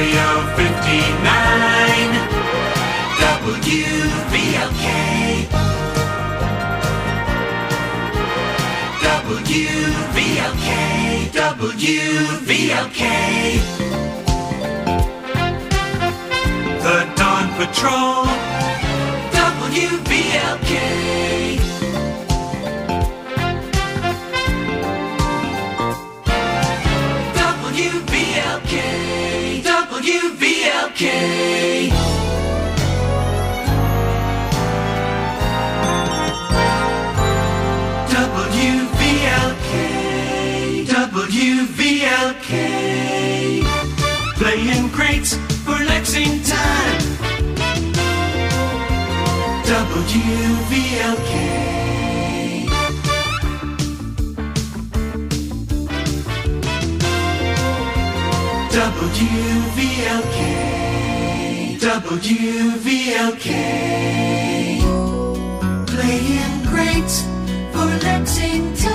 Stereo 59, WVLK. WVLK, WVLK. The Dawn Patrol, WVLK. WVLK, WVLK. WVLK, playing greats for Lexington. WVLK. WVLK, WVLK, playing greats for Lexington.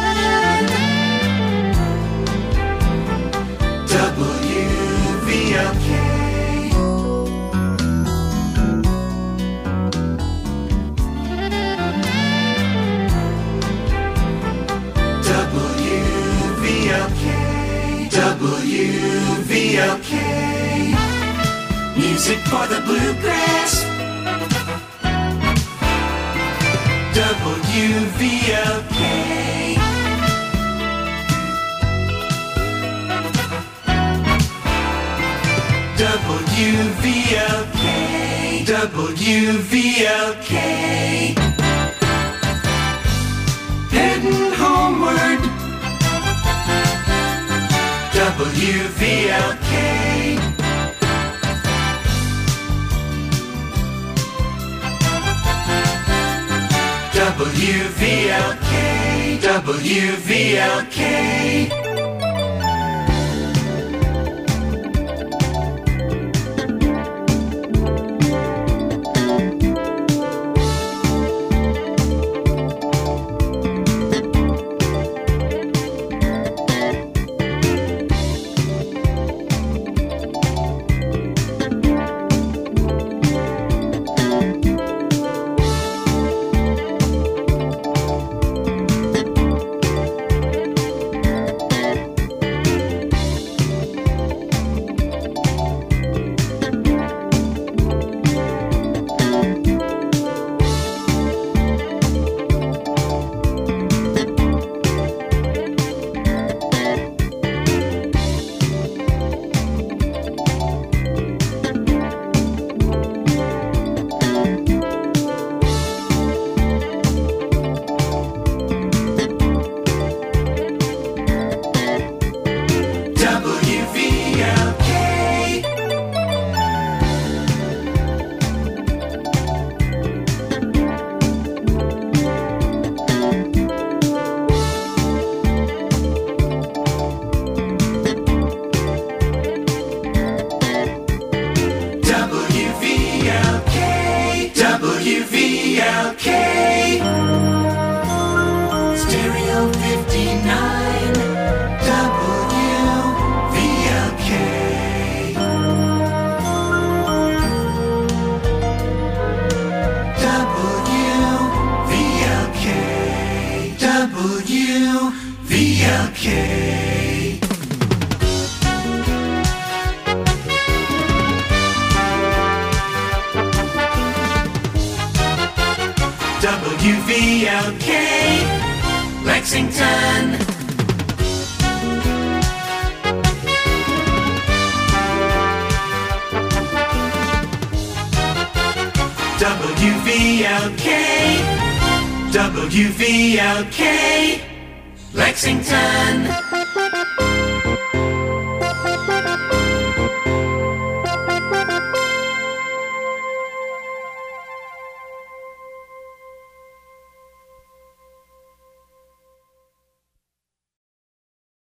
WVLK. WVLK. Music for the bluegrass. WVLK. WVLK, WVLK. Heading homeward. WVLK. WVLK, WVLK. WVLK, Stereo 59, WVLK. WVLK, WVLK, Lexington. WVLK, WVLK, Lexington.